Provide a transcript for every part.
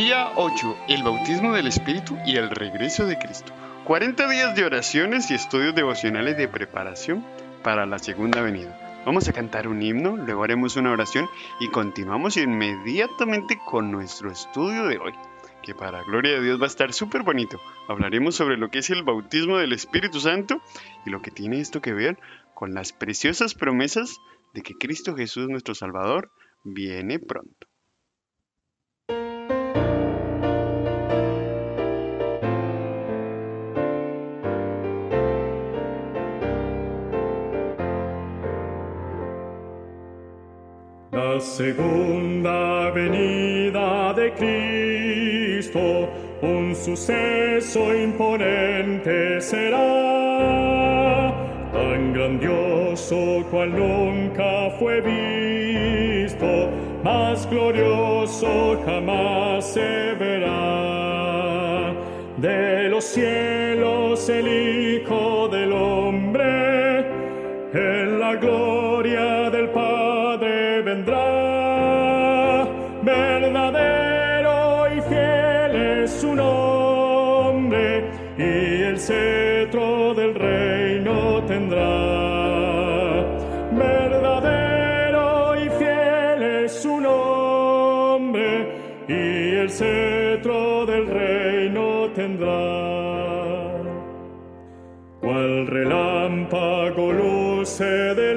Día 8. El bautismo del Espíritu y el regreso de Cristo. 40 días de oraciones y estudios devocionales de preparación para la segunda venida. Vamos a cantar un himno, luego haremos una oración y continuamos inmediatamente con nuestro estudio de hoy, que para gloria de Dios va a estar súper bonito. Hablaremos sobre lo que es el bautismo del Espíritu Santo y lo que tiene esto que ver con las preciosas promesas de que Cristo Jesús, nuestro Salvador, viene pronto. La segunda venida de Cristo, un suceso imponente será, tan grandioso cual nunca fue visto, más glorioso jamás se verá. De los cielos el Hijo del Hombre, en la gloria del Padre vendrá, verdadero y fiel es su nombre, y el cetro del reino tendrá. Verdadero y fiel es su nombre, y el cetro del reino tendrá. Cual relámpago luce del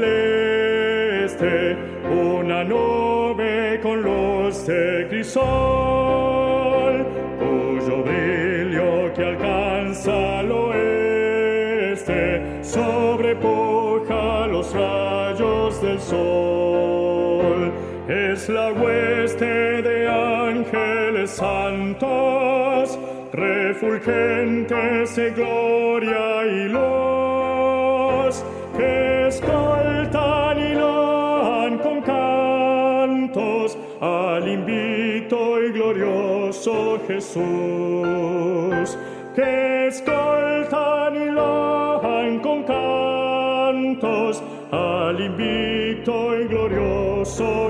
este, una nube con luz de crisol, cuyo brillo que alcanza al oeste sobrepuja los rayos del sol. Es la hueste de ángeles santos, refulgentes de gloria y luz, que escoltan y loan con cantos al invicto y glorioso Jesús. Que escoltan y loan con cantos al invicto y glorioso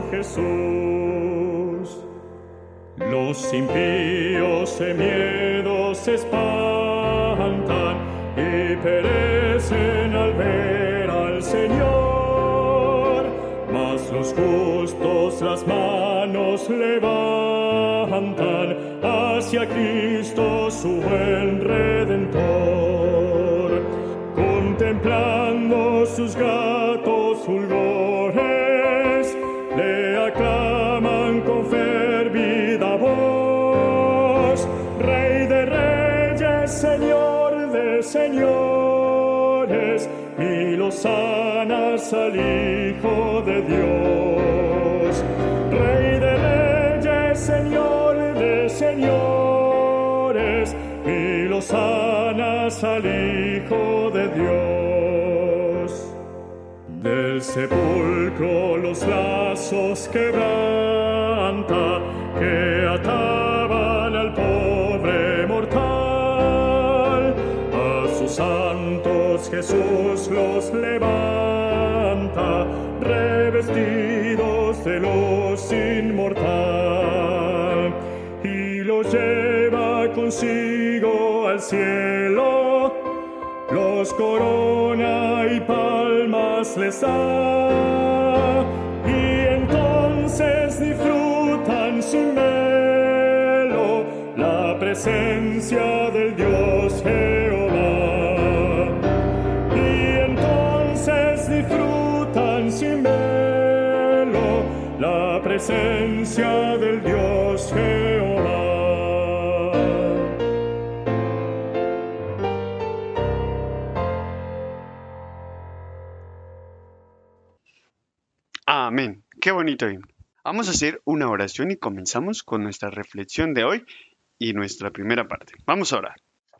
Jesús. Los impíos de miedo se espantan y perecen al ver al Señor, mas los justos las manos levantan hacia Cristo su buen Redentor, contemplando sus gratos fulgores, le aclaman con fervida voz, Rey de reyes, Señor de señores, y los sanas al Hijo de Dios. Rey de reyes, Señor de señores, y los sanas al Hijo de Dios. Del sepulcro los lazos quebranta, que ataban al pobre mortal. A sus santos Jesús los levanta, revestidos de luz inmortal, y los lleva consigo al cielo, los corona y palmas les da, y entonces disfrutan sin velo la presencia del Dios Jehová. Y entonces disfrutan sin velo la presencia del Dios Jehová. Amén. Qué bonito himno. Vamos a hacer una oración y comenzamos con nuestra reflexión de hoy y nuestra primera parte. Vamos a orar.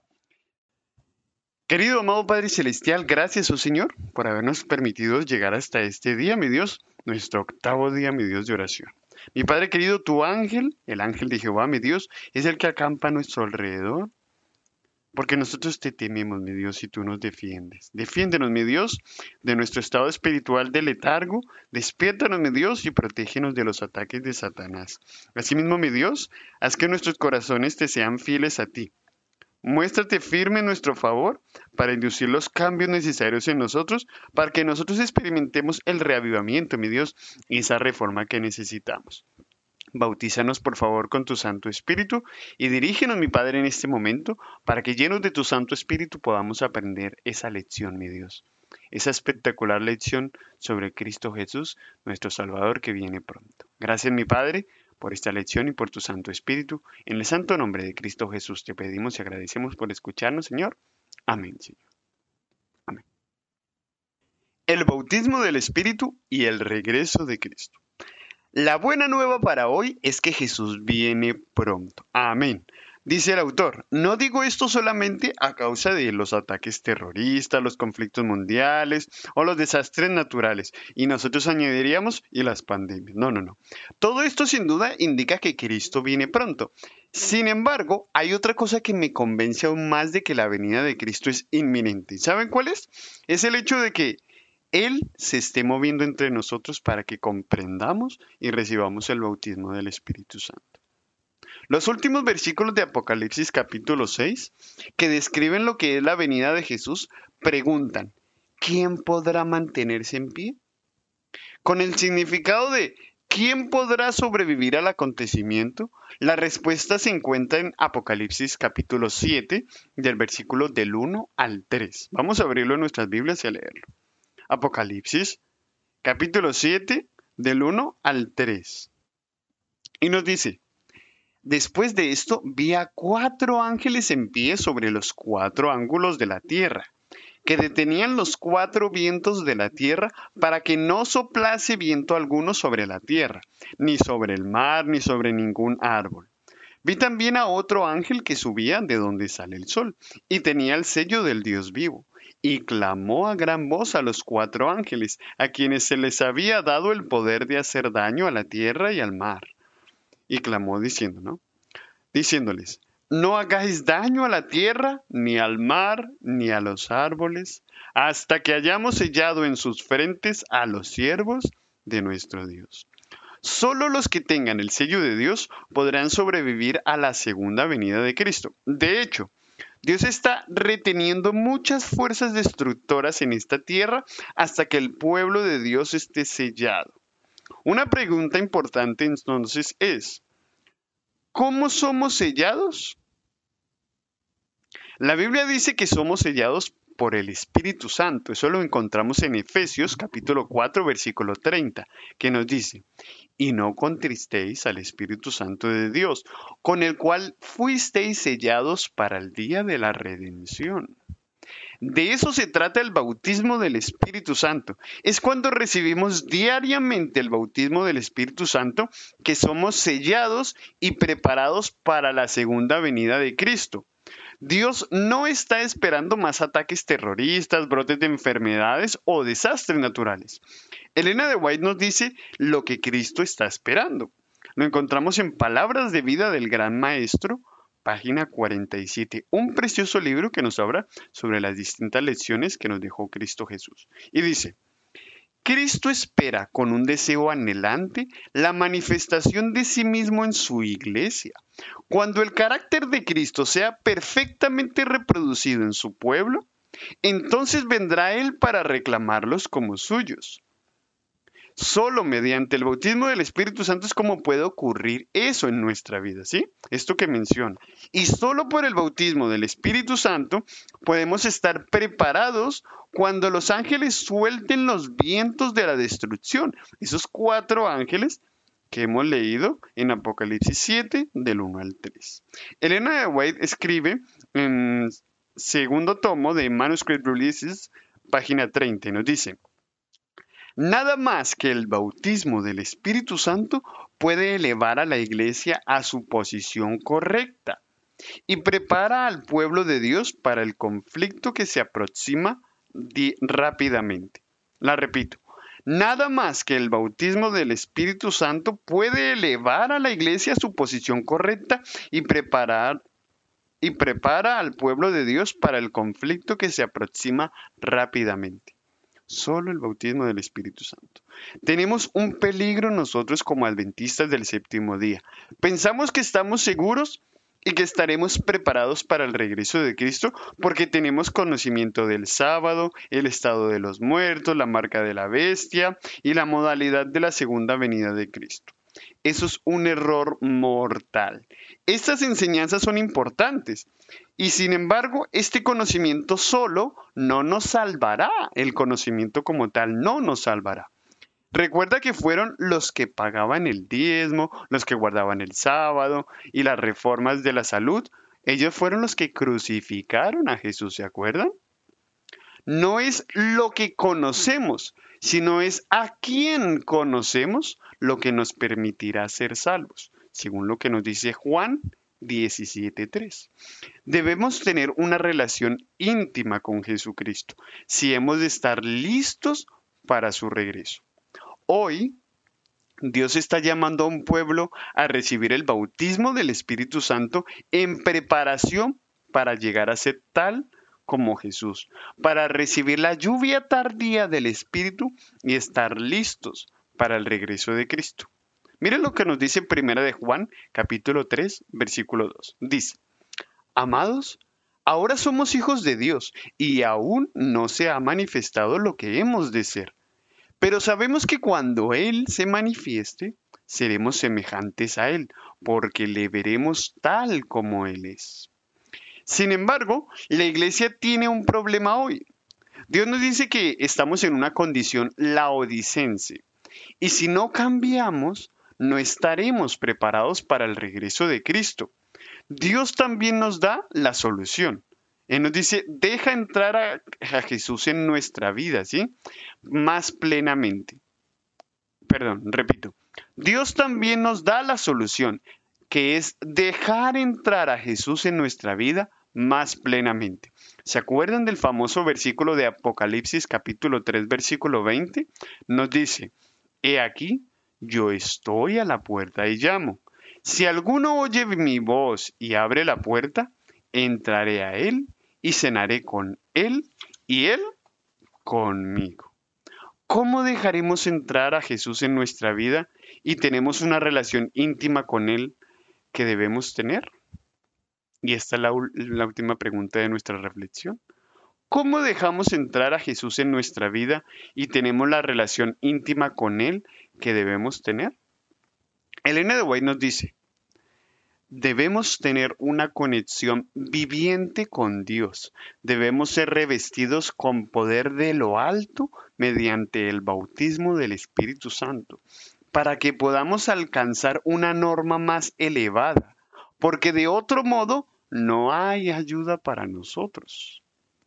Querido amado Padre Celestial, gracias, oh Señor, por habernos permitido llegar hasta este día, mi Dios, nuestro octavo día, mi Dios, de oración. Mi Padre querido, tu ángel, el ángel de Jehová, mi Dios, es el que acampa a nuestro alrededor porque nosotros te tememos, mi Dios, y tú nos defiendes. Defiéndenos, mi Dios, de nuestro estado espiritual de letargo. Despiértanos, mi Dios, y protégenos de los ataques de Satanás. Asimismo, mi Dios, haz que nuestros corazones te sean fieles a ti. Muéstrate firme en nuestro favor para inducir los cambios necesarios en nosotros, para que nosotros experimentemos el reavivamiento, mi Dios, y esa reforma que necesitamos. Bautízanos, por favor, con tu Santo Espíritu y dirígenos, mi Padre, en este momento, para que llenos de tu Santo Espíritu podamos aprender esa lección, mi Dios. Esa espectacular lección sobre Cristo Jesús, nuestro Salvador, que viene pronto. Gracias, mi Padre, por esta lección y por tu Santo Espíritu. En el santo nombre de Cristo Jesús te pedimos y agradecemos por escucharnos, Señor. Amén, Señor. Amén. El bautismo del Espíritu y el regreso de Cristo. La buena nueva para hoy es que Jesús viene pronto. Amén. Dice el autor, no digo esto solamente a causa de los ataques terroristas, los conflictos mundiales o los desastres naturales. Y nosotros añadiríamos, y las pandemias. No, no, no. Todo esto sin duda indica que Cristo viene pronto. Sin embargo, hay otra cosa que me convence aún más de que la venida de Cristo es inminente. ¿Saben cuál es? Es el hecho de que Él se esté moviendo entre nosotros para que comprendamos y recibamos el bautismo del Espíritu Santo. Los últimos versículos de Apocalipsis capítulo 6, que describen lo que es la venida de Jesús, preguntan, ¿quién podrá mantenerse en pie? Con el significado de ¿quién podrá sobrevivir al acontecimiento? La respuesta se encuentra en Apocalipsis capítulo 7, del versículo del 1 al 3. Vamos a abrirlo en nuestras Biblias y a leerlo. Apocalipsis capítulo 7, del 1 al 3. Y nos dice, después de esto vi a 4 ángeles en pie sobre los 4 ángulos de la tierra, que detenían los 4 vientos de la tierra para que no soplase viento alguno sobre la tierra, ni sobre el mar, ni sobre ningún árbol. Vi también a otro ángel que subía de donde sale el sol, y tenía el sello del Dios vivo, y clamó a gran voz a los 4 ángeles, a quienes se les había dado el poder de hacer daño a la tierra y al mar. Y clamó diciéndoles, no hagáis daño a la tierra, ni al mar, ni a los árboles, hasta que hayamos sellado en sus frentes a los siervos de nuestro Dios. Solo los que tengan el sello de Dios podrán sobrevivir a la segunda venida de Cristo. De hecho, Dios está reteniendo muchas fuerzas destructoras en esta tierra hasta que el pueblo de Dios esté sellado. Una pregunta importante entonces es, ¿cómo somos sellados? La Biblia dice que somos sellados por el Espíritu Santo. Eso lo encontramos en Efesios capítulo 4, versículo 30, que nos dice, y no contristéis al Espíritu Santo de Dios, con el cual fuisteis sellados para el día de la redención. De eso se trata el bautismo del Espíritu Santo. Es cuando recibimos diariamente el bautismo del Espíritu Santo que somos sellados y preparados para la segunda venida de Cristo. Dios no está esperando más ataques terroristas, brotes de enfermedades o desastres naturales. Elena de White nos dice lo que Cristo está esperando. Lo encontramos en Palabras de Vida del Gran Maestro, página 47, un precioso libro que nos habla sobre las distintas lecciones que nos dejó Cristo Jesús. Y dice, Cristo espera con un deseo anhelante la manifestación de sí mismo en su iglesia. Cuando el carácter de Cristo sea perfectamente reproducido en su pueblo, entonces vendrá Él para reclamarlos como suyos. Solo mediante el bautismo del Espíritu Santo es como puede ocurrir eso en nuestra vida, ¿sí? Esto que menciona. Y solo por el bautismo del Espíritu Santo podemos estar preparados cuando los ángeles suelten los vientos de la destrucción. Esos 4 ángeles que hemos leído en Apocalipsis 7, del 1 al 3. Elena de White escribe en segundo tomo de Manuscript Releases, página 30, y nos dice, nada más que el bautismo del Espíritu Santo puede elevar a la iglesia a su posición correcta y prepara al pueblo de Dios para el conflicto que se aproxima rápidamente. La repito, nada más que el bautismo del Espíritu Santo puede elevar a la iglesia a su posición correcta y preparar y prepara al pueblo de Dios para el conflicto que se aproxima rápidamente. Solo el bautismo del Espíritu Santo. Tenemos un peligro nosotros como adventistas del séptimo día. Pensamos que estamos seguros y que estaremos preparados para el regreso de Cristo porque tenemos conocimiento del sábado, el estado de los muertos, la marca de la bestia y la modalidad de la segunda venida de Cristo. Eso es un error mortal. Estas enseñanzas son importantes y sin embargo este conocimiento solo no nos salvará. El conocimiento como tal no nos salvará. Recuerda que fueron los que pagaban el diezmo, los que guardaban el sábado y las reformas de la salud. Ellos fueron los que crucificaron a Jesús, ¿se acuerdan? No es lo que conocemos, sino es a quién conocemos lo que nos permitirá ser salvos, según lo que nos dice Juan 17:3. Debemos tener una relación íntima con Jesucristo si hemos de estar listos para su regreso. Hoy, Dios está llamando a un pueblo a recibir el bautismo del Espíritu Santo en preparación para llegar a ser tal como Jesús, para recibir la lluvia tardía del Espíritu y estar listos para el regreso de Cristo. Miren lo que nos dice en 1 de Juan, capítulo 3, versículo 2. Dice, amados, ahora somos hijos de Dios y aún no se ha manifestado lo que hemos de ser. Pero sabemos que cuando Él se manifieste, seremos semejantes a Él, porque le veremos tal como Él es. Sin embargo, la iglesia tiene un problema hoy. Dios nos dice que estamos en una condición laodicense, y si no cambiamos, no estaremos preparados para el regreso de Cristo. Dios también nos da la solución. Él nos dice, deja entrar a Jesús en nuestra vida, ¿sí? Más plenamente. Perdón, repito. Dios también nos da la solución, que es dejar entrar a Jesús en nuestra vida más plenamente. ¿Se acuerdan del famoso versículo de Apocalipsis capítulo 3, versículo 20? Nos dice, he aquí, yo estoy a la puerta y llamo. Si alguno oye mi voz y abre la puerta, entraré a él y cenaré con él y él conmigo. ¿Cómo dejaremos entrar a Jesús en nuestra vida y tenemos una relación íntima con Él que debemos tener? Y esta es la última pregunta de nuestra reflexión. ¿Cómo dejamos entrar a Jesús en nuestra vida y tenemos la relación íntima con Él que debemos tener? Elena de White nos dice, debemos tener una conexión viviente con Dios. Debemos ser revestidos con poder de lo alto mediante el bautismo del Espíritu Santo, para que podamos alcanzar una norma más elevada, porque de otro modo no hay ayuda para nosotros.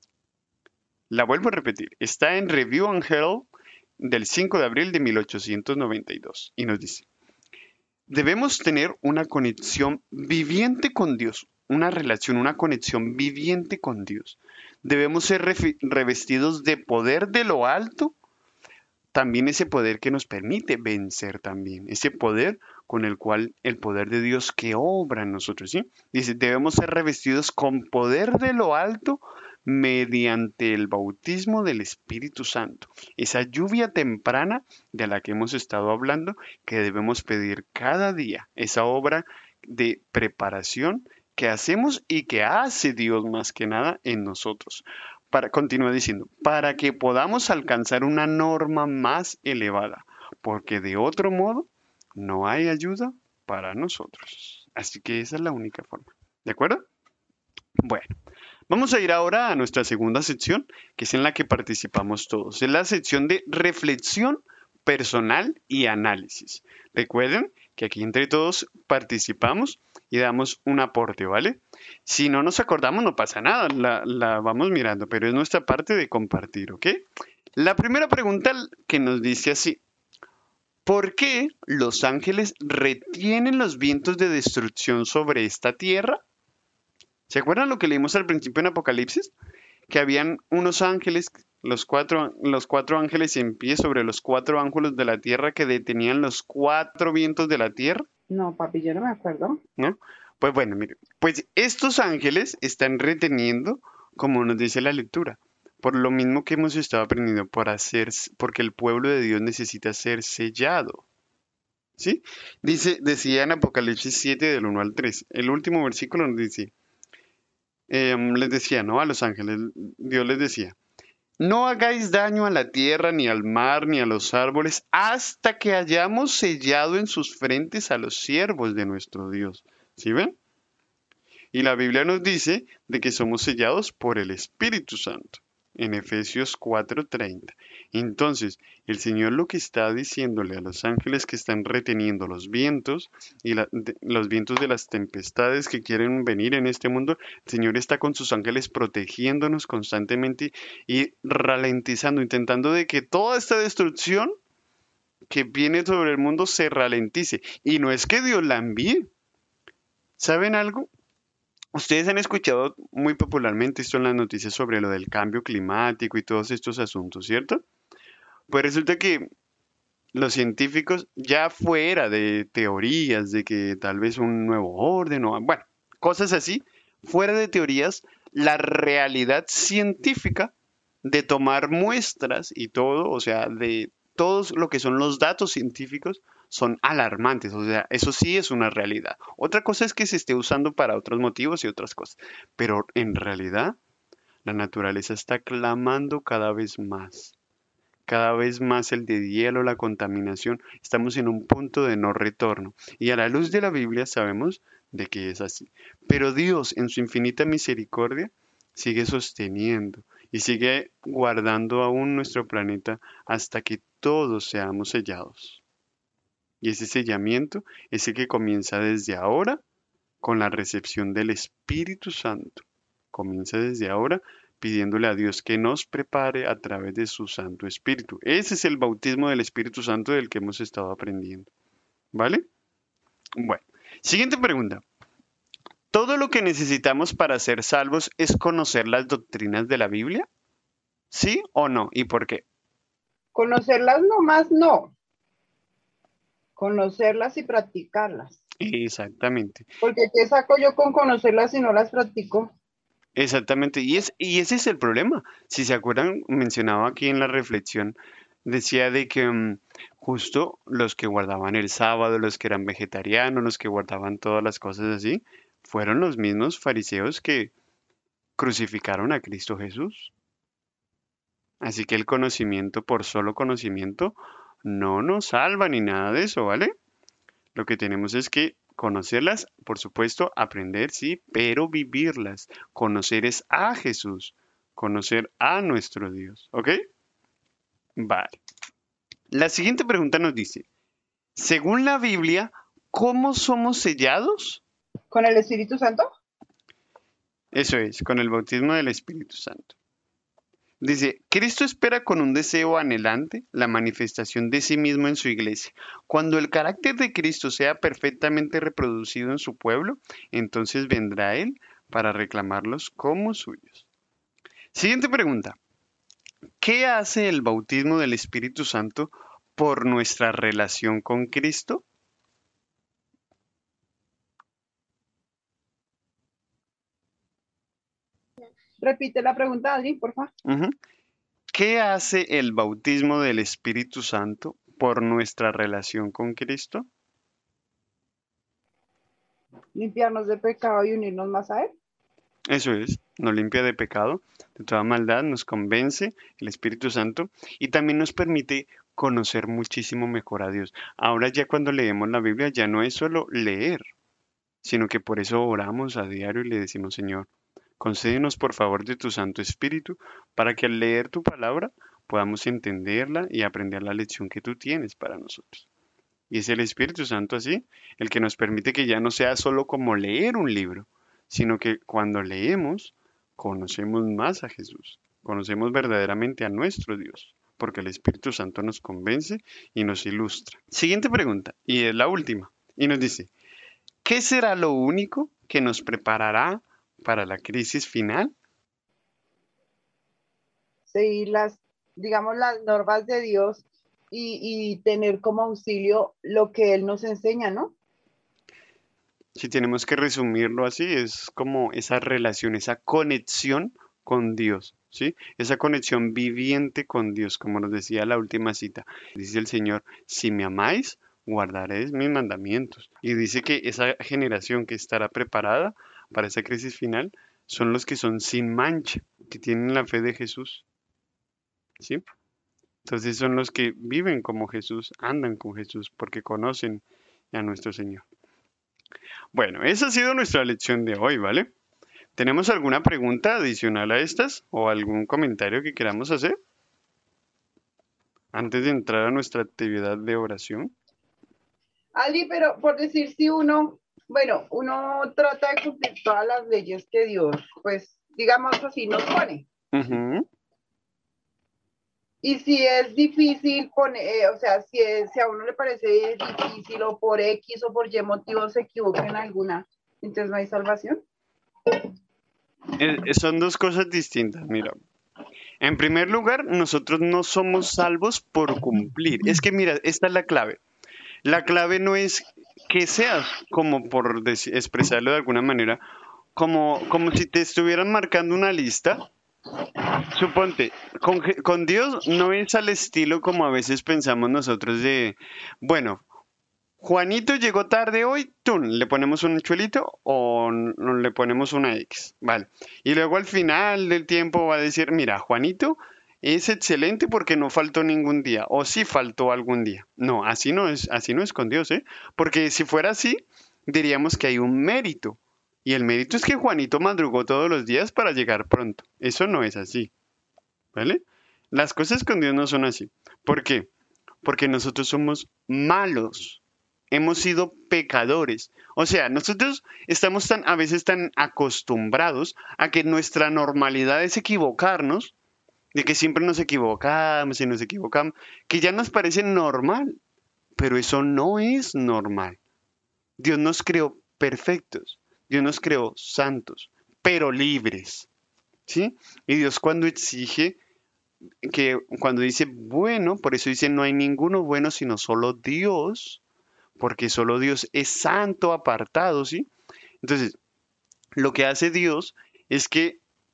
La vuelvo a repetir, está en Review and Herald del 5 de abril de 1892 y nos dice, debemos tener una conexión viviente con Dios, una relación, una conexión viviente con Dios. Debemos ser revestidos de poder de lo alto, también ese poder que nos permite vencer también, ese poder con el cual el poder de Dios que obra en nosotros, ¿sí? Dice, debemos ser revestidos con poder de lo alto mediante el bautismo del Espíritu Santo. Esa lluvia temprana de la que hemos estado hablando, que debemos pedir cada día, esa obra de preparación que hacemos y que hace Dios más que nada en nosotros. Continúa diciendo, para que podamos alcanzar una norma más elevada, porque de otro modo no hay ayuda para nosotros. Así que esa es la única forma. ¿De acuerdo? Bueno, vamos a ir ahora a nuestra segunda sección, que es en la que participamos todos. Es la sección de reflexión personal y análisis. Recuerden que aquí entre todos participamos y damos un aporte, ¿vale? Si no nos acordamos, no pasa nada, la vamos mirando, pero es nuestra parte de compartir, ¿ok? La primera pregunta que nos dice así, ¿por qué los ángeles retienen los vientos de destrucción sobre esta tierra? ¿Se acuerdan lo que leímos al principio en Apocalipsis? Que habían unos ángeles, los cuatro ángeles en pie sobre los 4 ángulos de la tierra que detenían los 4 vientos de la tierra. No, papi, yo no me acuerdo. ¿No? Pues bueno, mire, pues estos ángeles están reteniendo, como nos dice la lectura, por lo mismo que hemos estado aprendiendo, porque el pueblo de Dios necesita ser sellado. ¿Sí? Decía en Apocalipsis 7 del 1 al 3. El último versículo nos dice, les decía, ¿no? A los ángeles, Dios les decía, no hagáis daño a la tierra, ni al mar, ni a los árboles, hasta que hayamos sellado en sus frentes a los siervos de nuestro Dios. ¿Sí ven? Y la Biblia nos dice de que somos sellados por el Espíritu Santo, en Efesios 4:30. Entonces, el Señor lo que está diciéndole a los ángeles que están reteniendo los vientos y los vientos de las tempestades que quieren venir en este mundo, el Señor está con sus ángeles protegiéndonos constantemente y ralentizando, intentando de que toda esta destrucción que viene sobre el mundo se ralentice. Y no es que Dios la envíe. ¿Saben algo? Ustedes han escuchado muy popularmente esto en las noticias sobre lo del cambio climático y todos estos asuntos, ¿cierto? Pues resulta que los científicos, ya fuera de teorías de que tal vez un nuevo orden o, bueno, cosas así, fuera de teorías, la realidad científica de tomar muestras y todo, o sea, de todos lo que son los datos científicos, son alarmantes, o sea, eso sí es una realidad. Otra cosa es que se esté usando para otros motivos y otras cosas, pero en realidad la naturaleza está clamando cada vez más el deshielo, la contaminación. Estamos en un punto de no retorno. Y a la luz de la Biblia sabemos de que es así. Pero Dios, en su infinita misericordia, sigue sosteniendo y sigue guardando aún nuestro planeta hasta que todos seamos sellados. Y ese sellamiento es el que comienza desde ahora con la recepción del Espíritu Santo. Comienza desde ahora pidiéndole a Dios que nos prepare a través de su Santo Espíritu. Ese es el bautismo del Espíritu Santo del que hemos estado aprendiendo. ¿Vale? Bueno, siguiente pregunta. ¿Todo lo que necesitamos para ser salvos es conocer las doctrinas de la Biblia? ¿Sí o no? ¿Y por qué? Conocerlas nomás no, conocerlas y practicarlas. Exactamente. Porque ¿qué saco yo con conocerlas si no las practico? Exactamente. Y ese es el problema. Si se acuerdan, mencionaba aquí en la reflexión, decía de que justo los que guardaban el sábado, los que eran vegetarianos, los que guardaban todas las cosas así, fueron los mismos fariseos que crucificaron a Cristo Jesús. Así que el conocimiento por solo conocimiento no nos salva ni nada de eso, ¿vale? Lo que tenemos es que conocerlas, por supuesto, aprender, sí, pero vivirlas. Conocer es a Jesús, conocer a nuestro Dios, ¿ok? Vale. La siguiente pregunta nos dice, según la Biblia, ¿cómo somos sellados? ¿Con el Espíritu Santo? Eso es, con el bautismo del Espíritu Santo. Dice, Cristo espera con un deseo anhelante la manifestación de sí mismo en su iglesia. Cuando el carácter de Cristo sea perfectamente reproducido en su pueblo, entonces vendrá Él para reclamarlos como suyos. Siguiente pregunta. ¿Qué hace el bautismo del Espíritu Santo por nuestra relación con Cristo? Repite la pregunta, Adri, por favor. Ujú. ¿Qué hace el bautismo del Espíritu Santo por nuestra relación con Cristo? Limpiarnos de pecado y unirnos más a Él. Eso es, nos limpia de pecado, de toda maldad, nos convence el Espíritu Santo y también nos permite conocer muchísimo mejor a Dios. Ahora ya cuando leemos la Biblia ya no es solo leer, sino que por eso oramos a diario y le decimos, Señor, concédenos por favor de tu Santo Espíritu para que al leer tu palabra podamos entenderla y aprender la lección que tú tienes para nosotros. Y es el Espíritu Santo así, el que nos permite que ya no sea solo como leer un libro, sino que cuando leemos, conocemos más a Jesús, conocemos verdaderamente a nuestro Dios, porque el Espíritu Santo nos convence y nos ilustra. Siguiente pregunta, y es la última, y nos dice, ¿qué será lo único que nos preparará para la crisis final? Seguir digamos, las normas de Dios y tener como auxilio lo que Él nos enseña, ¿no? Si tenemos que resumirlo así, es como esa relación, esa conexión con Dios, ¿sí? Esa conexión viviente con Dios, como nos decía la última cita. Dice el Señor, si me amáis, guardaréis mis mandamientos. Y dice que esa generación que estará preparada para esa crisis final son los que son sin mancha, que tienen la fe de Jesús, ¿sí? Entonces son los que viven como Jesús, andan con Jesús, porque conocen a nuestro Señor. Bueno, esa ha sido nuestra lección de hoy, ¿vale? ¿Tenemos alguna pregunta adicional a estas o algún comentario que queramos hacer antes de entrar a nuestra actividad de oración? Ali, pero por decir si uno, bueno, uno trata de cumplir todas las leyes que Dios, pues, digamos así, nos pone. Ujú. Y si es difícil poner, o sea, si a uno le parece difícil o por X o por Y motivo se equivoca en alguna, entonces no hay salvación. Son dos cosas distintas, mira. En primer lugar, nosotros no somos salvos por cumplir. Es que mira, esta es la clave. La clave no es que seas, como por expresarlo de alguna manera, como si te estuvieran marcando una lista. Suponte, con Dios no es al estilo como a veces pensamos nosotros de, bueno, Juanito llegó tarde hoy, ¡tum! Le ponemos un chuelito o le ponemos una X, ¿vale? Y luego al final del tiempo va a decir, mira, Juanito es excelente porque no faltó ningún día, o sí faltó algún día. No, así no es con Dios, ¿eh? Porque si fuera así, diríamos que hay un mérito. Y el mérito es que Juanito madrugó todos los días para llegar pronto. Eso no es así, ¿vale? Las cosas con Dios no son así. ¿Por qué? Porque nosotros somos malos, hemos sido pecadores. O sea, nosotros estamos a veces tan acostumbrados a que nuestra normalidad es equivocarnos, de que siempre nos equivocamos y nos equivocamos, que ya nos parece normal, pero eso no es normal. Dios nos creó perfectos, Dios nos creó santos, pero libres, ¿sí? Y Dios cuando exige que cuando dice bueno, por eso dice no hay ninguno bueno sino solo Dios, porque solo Dios es santo, apartado, ¿sí? Entonces, lo que hace Dios es que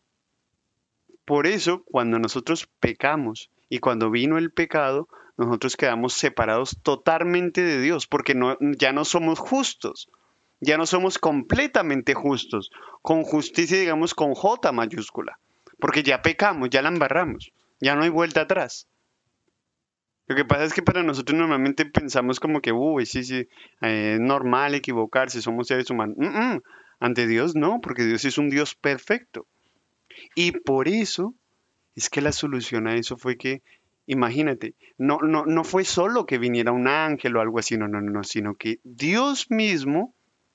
por eso cuando nosotros pecamos y cuando vino el pecado, nosotros quedamos separados totalmente de Dios, porque ya no somos justos, ya no somos completamente justos, con justicia digamos con J mayúscula, porque ya pecamos, ya la embarramos, ya no hay vuelta atrás. Lo que pasa es que para nosotros normalmente pensamos como que, uy, sí, sí, es normal equivocarse, somos seres humanos. Ante Dios no, porque Dios es un Dios perfecto. Y por eso es que la solución a eso fue que, imagínate, no fue solo que viniera un ángel o algo así, no, sino que Dios mismo,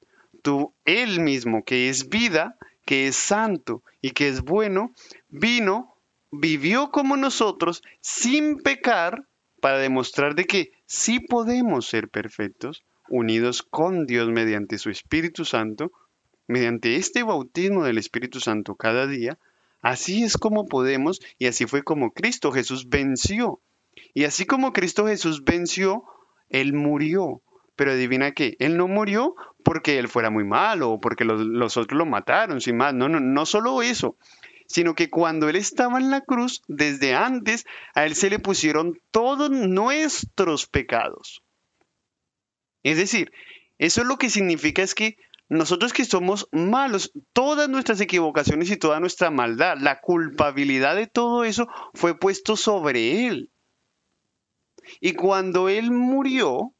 Él mismo, que es vida, que es santo y que es bueno, vino, vivió como nosotros, sin pecar, para demostrar de que sí podemos ser perfectos, unidos con Dios mediante su Espíritu Santo, mediante este bautismo del Espíritu Santo cada día. Así es como podemos y así fue como Cristo Jesús venció. Y así como Cristo Jesús venció, Él murió. Pero adivina qué, Él no murió porque Él fuera muy malo o porque los otros lo mataron, sin más. No solo eso, sino que cuando Él estaba en la cruz, desde antes, a Él se le pusieron todos nuestros pecados. Es decir, eso lo que significa es que nosotros que somos malos, todas nuestras equivocaciones y toda nuestra maldad, la culpabilidad de todo eso fue puesto sobre Él. Y cuando Él murió,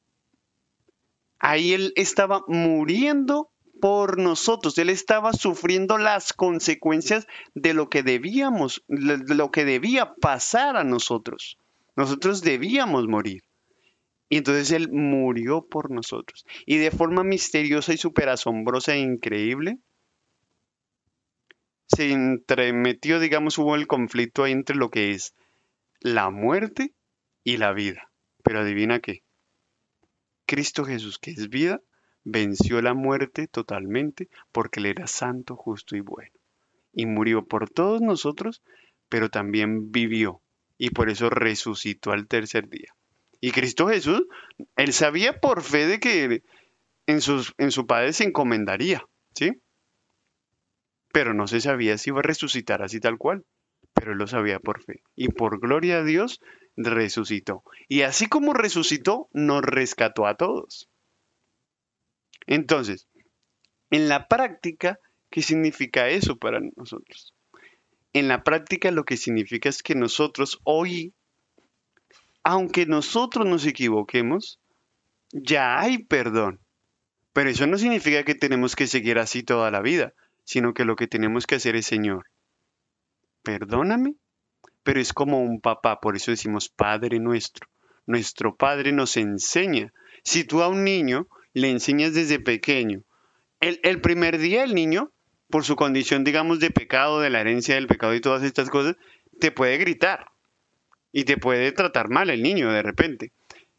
ahí Él estaba muriendo por nosotros. Él estaba sufriendo las consecuencias de lo que debíamos, de lo que debía pasar a nosotros. Nosotros debíamos morir. Y entonces Él murió por nosotros. Y de forma misteriosa y súper asombrosa e increíble, se entremetió, digamos, hubo el conflicto ahí entre lo que es la muerte y la vida. Pero adivina qué, Cristo Jesús, que es vida, venció la muerte totalmente porque Él era santo, justo y bueno. Y murió por todos nosotros, pero también vivió. Y por eso resucitó al tercer día. Y Cristo Jesús, Él sabía por fe de que en su padre se encomendaría, ¿sí? Pero no se sabía si iba a resucitar así tal cual, pero él lo sabía por fe. Y por gloria a Dios, resucitó. Y así como resucitó, nos rescató a todos. Entonces, en la práctica, ¿qué significa eso para nosotros? En la práctica lo que significa es que nosotros hoy, aunque nosotros nos equivoquemos, ya hay perdón. Pero eso no significa que tenemos que seguir así toda la vida, sino que lo que tenemos que hacer es, Señor, perdóname, pero es como un papá, por eso decimos Padre nuestro. Nuestro Padre nos enseña. Si tú a un niño le enseñas desde pequeño, el primer día el niño, por su condición, digamos, de pecado, de la herencia del pecado y todas estas cosas, te puede gritar y te puede tratar mal el niño de repente.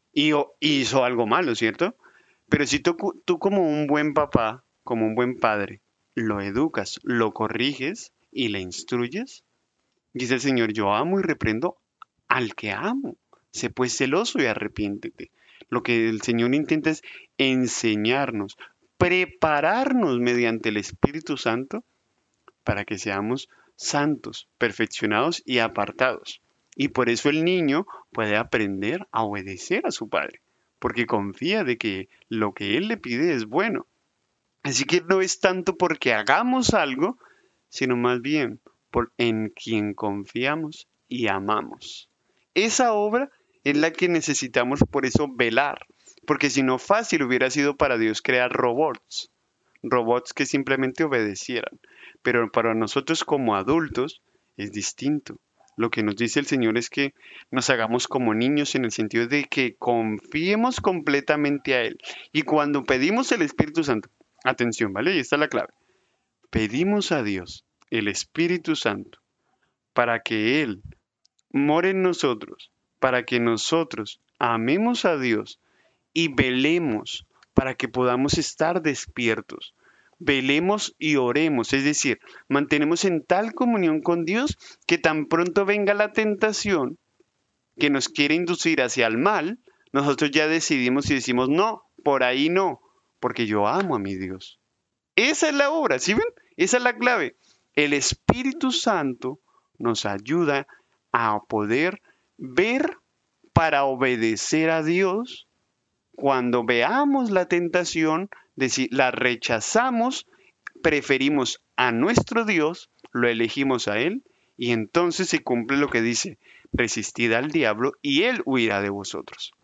Y hizo algo malo, ¿cierto? Pero si tú como un buen papá, como un buen padre, lo educas, lo corriges y le instruyes, dice el Señor, yo amo y reprendo al que amo. Sé pues celoso y arrepiéntete. Lo que el Señor intenta es enseñarnos, prepararnos mediante el Espíritu Santo para que seamos santos, perfeccionados y apartados. Y por eso el niño puede aprender a obedecer a su padre, porque confía de que lo que él le pide es bueno. Así que no es tanto porque hagamos algo, sino más bien por en quien confiamos y amamos. Esa obra es la que necesitamos por eso velar, porque si no fácil hubiera sido para Dios crear robots, robots que simplemente obedecieran. Pero para nosotros como adultos es distinto. Lo que nos dice el Señor es que nos hagamos como niños en el sentido de que confiemos completamente a Él. Y cuando pedimos el Espíritu Santo, atención, ¿vale? Y esta es la clave. Pedimos a Dios, el Espíritu Santo, para que Él more en nosotros, para que nosotros amemos a Dios y velemos para que podamos estar despiertos. Velemos y oremos, es decir, mantenemos en tal comunión con Dios que tan pronto venga la tentación que nos quiere inducir hacia el mal, nosotros ya decidimos y decimos, no, por ahí no, porque yo amo a mi Dios. Esa es la obra, ¿sí ven? Esa es la clave. El Espíritu Santo nos ayuda a poder ver para obedecer a Dios. Cuando veamos la tentación, la rechazamos, preferimos a nuestro Dios, lo elegimos a Él, y entonces se cumple lo que dice, resistid al diablo y Él huirá de vosotros.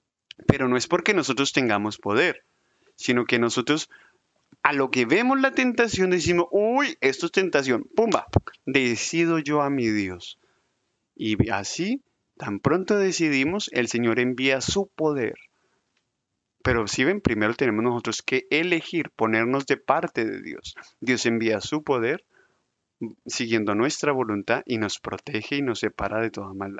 Pero no es porque nosotros tengamos poder, sino que nosotros a lo que vemos la tentación decimos, uy, esto es tentación, pumba, decido yo a mi Dios. Y así, tan pronto decidimos, el Señor envía su poder. Pero si ven, primero tenemos nosotros que elegir, ponernos de parte de Dios. Dios envía su poder siguiendo nuestra voluntad y nos protege y nos separa de toda maldad.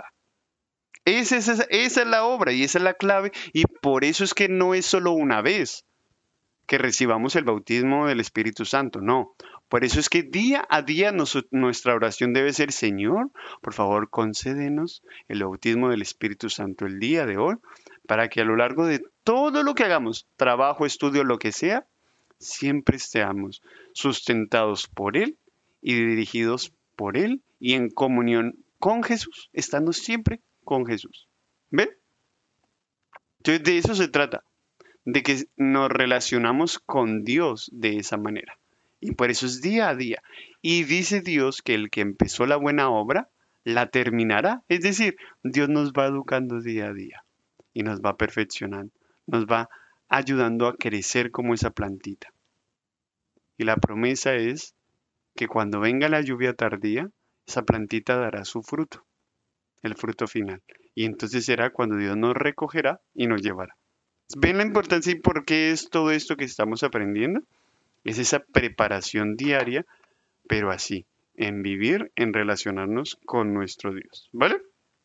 Esa es la obra y esa es la clave y por eso es que no es solo una vez que recibamos el bautismo del Espíritu Santo, no. Por eso es que día a día nuestra oración debe ser, Señor, por favor concédenos el bautismo del Espíritu Santo el día de hoy, para que a lo largo de todo lo que hagamos, trabajo, estudio, lo que sea, siempre estemos sustentados por Él y dirigidos por Él y en comunión con Jesús, estando siempre con Jesús. ¿Ven? Entonces de eso se trata, de que nos relacionamos con Dios de esa manera. Y por eso es día a día. Y dice Dios que el que empezó la buena obra, la terminará. Es decir, Dios nos va educando día a día y nos va perfeccionando, nos va ayudando a crecer como esa plantita. Y la promesa es que cuando venga la lluvia tardía, esa plantita dará su fruto, el fruto final. Y entonces será cuando Dios nos recogerá y nos llevará. ¿Ven la importancia y por qué es todo esto que estamos aprendiendo? Es esa preparación diaria, pero así, en vivir, en relacionarnos con nuestro Dios. ¿Vale?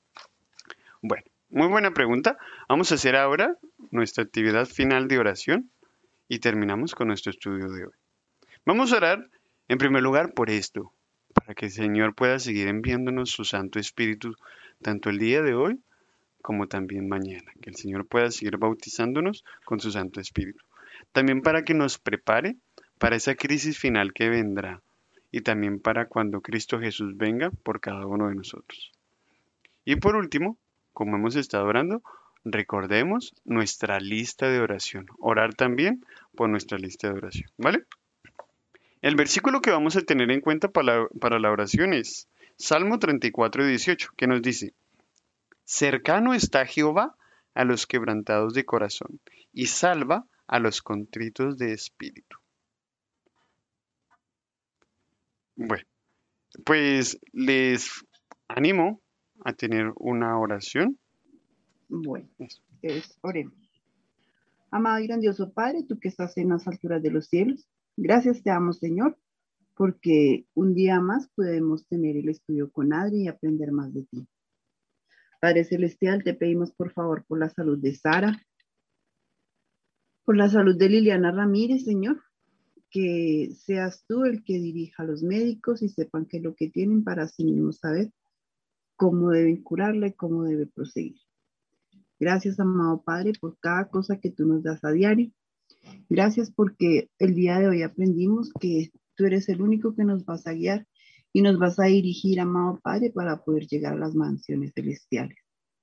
Bueno, muy buena pregunta. Vamos a hacer ahora nuestra actividad final de oración y terminamos con nuestro estudio de hoy. Vamos a orar en primer lugar por esto, para que el Señor pueda seguir enviándonos su Santo Espíritu tanto el día de hoy como también mañana. Que el Señor pueda seguir bautizándonos con su Santo Espíritu. también para que nos prepare para esa crisis final que vendrá y también para cuando Cristo Jesús venga por cada uno de nosotros. Y por último, como hemos estado orando, recordemos nuestra lista de oración. Orar también por nuestra lista de oración, ¿vale? El versículo que vamos a tener en cuenta para la oración es Salmo 34:18, que nos dice, cercano está Jehová a los quebrantados de corazón y salva a los contritos de espíritu. Bueno, pues les animo a tener una oración. Bueno, oremos. Amado y grandioso Padre, tú que estás en las alturas de los cielos, gracias te damos, Señor, porque un día más podemos tener el estudio con Adri y aprender más de ti. Padre Celestial, te pedimos por favor por la salud de Sara, por la salud de Liliana Ramírez, Señor, que seas tú el que dirija a los médicos y sepan qué es lo que tienen para así mismo saber cómo deben curarla y cómo debe proseguir. Gracias, amado Padre, por cada cosa que tú nos das a diario. Gracias porque el día de hoy aprendimos que tú eres el único que nos vas a guiar y nos vas a dirigir, amado Padre, para poder llegar a las mansiones celestiales.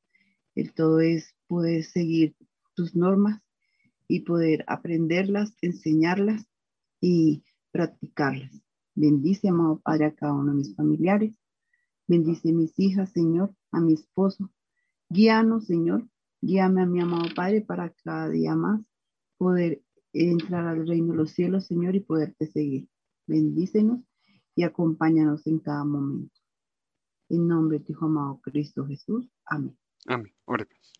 El todo es poder seguir tus normas y poder aprenderlas, enseñarlas y practicarlas. Bendice, amado Padre, a cada uno de mis familiares. Bendice a mis hijas, Señor, a mi esposo. Guíanos, Señor. Guíame a mi amado Padre para cada día más poder entrar al reino de los cielos, Señor, y poderte seguir. Bendícenos y acompáñanos en cada momento. En nombre de tu Hijo amado Cristo Jesús. Amén. Amén. Oremos.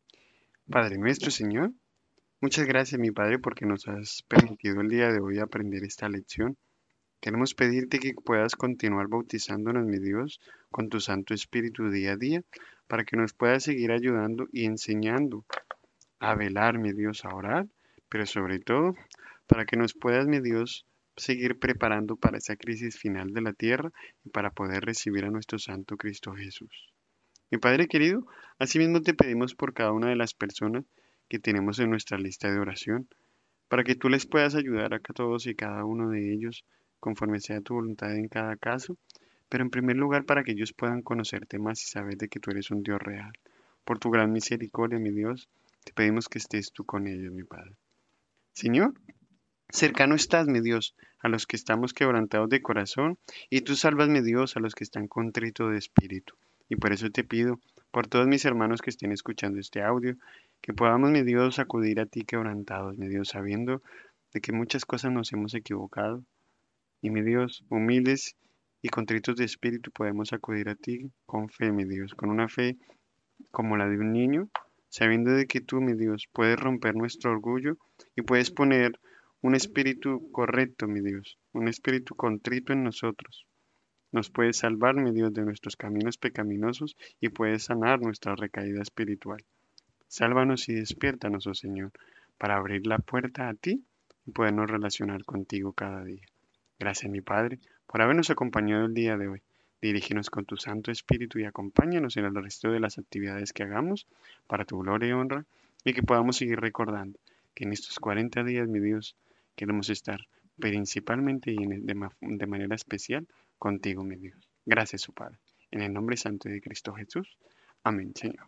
Padre nuestro, Señor, muchas gracias, mi Padre, porque nos has permitido el día de hoy aprender esta lección. Queremos pedirte que puedas continuar bautizándonos, mi Dios, con tu Santo Espíritu día a día, para que nos puedas seguir ayudando y enseñando a velar, mi Dios, a orar, pero sobre todo, para que nos puedas, mi Dios, seguir preparando para esa crisis final de la tierra y para poder recibir a nuestro Santo Cristo Jesús. Mi Padre querido, asimismo te pedimos por cada una de las personas que tenemos en nuestra lista de oración, para que tú les puedas ayudar a todos y cada uno de ellos, conforme sea tu voluntad en cada caso, pero en primer lugar para que ellos puedan conocerte más y saber de que tú eres un Dios real. Por tu gran misericordia, mi Dios, te pedimos que estés tú con ellos, mi Padre. Señor, cercano estás, mi Dios, a los que estamos quebrantados de corazón, y tú salvas, mi Dios, a los que están contritos de espíritu. Y por eso te pido, por todos mis hermanos que estén escuchando este audio, que podamos, mi Dios, acudir a ti quebrantados, mi Dios, sabiendo de que muchas cosas nos hemos equivocado. Y, mi Dios, humildes y contritos de espíritu, podemos acudir a ti con fe, mi Dios, con una fe como la de un niño, sabiendo de que tú, mi Dios, puedes romper nuestro orgullo y puedes poner un espíritu correcto, mi Dios, un espíritu contrito en nosotros. Nos puedes salvar, mi Dios, de nuestros caminos pecaminosos y puedes sanar nuestra recaída espiritual. Sálvanos y despiértanos, oh Señor, para abrir la puerta a ti y podernos relacionar contigo cada día. Gracias, mi Padre, por habernos acompañado el día de hoy. Dirígenos con tu Santo Espíritu y acompáñanos en el resto de las actividades que hagamos para tu gloria y honra y que podamos seguir recordando que en estos 40 días, mi Dios, queremos estar principalmente y de manera especial contigo, mi Dios. Gracias, su Padre. En el nombre santo de Cristo Jesús. Amén, Señor.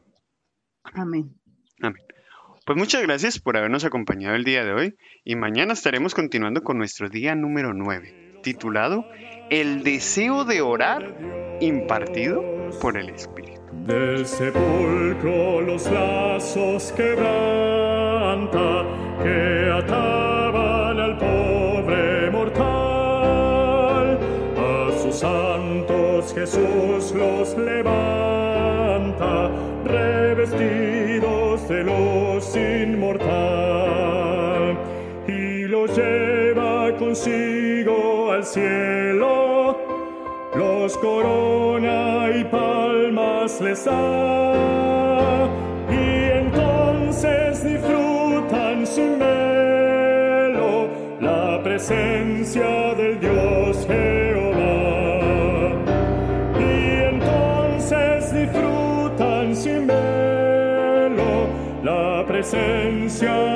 Amén. Amén. Pues muchas gracias por habernos acompañado el día de hoy y mañana estaremos continuando con nuestro día número 9, titulado El deseo de orar impartido por el Espíritu. Del sepulcro los lazos quebranta que ataban al pobre mortal. A sus santos Jesús los levanta, revestidos de luz inmortal, y los lleva consigo al cielo, los corona y palmas les da, y entonces disfrutan sin velo la presencia del Dios Jehová, y entonces disfrutan sin velo la presencia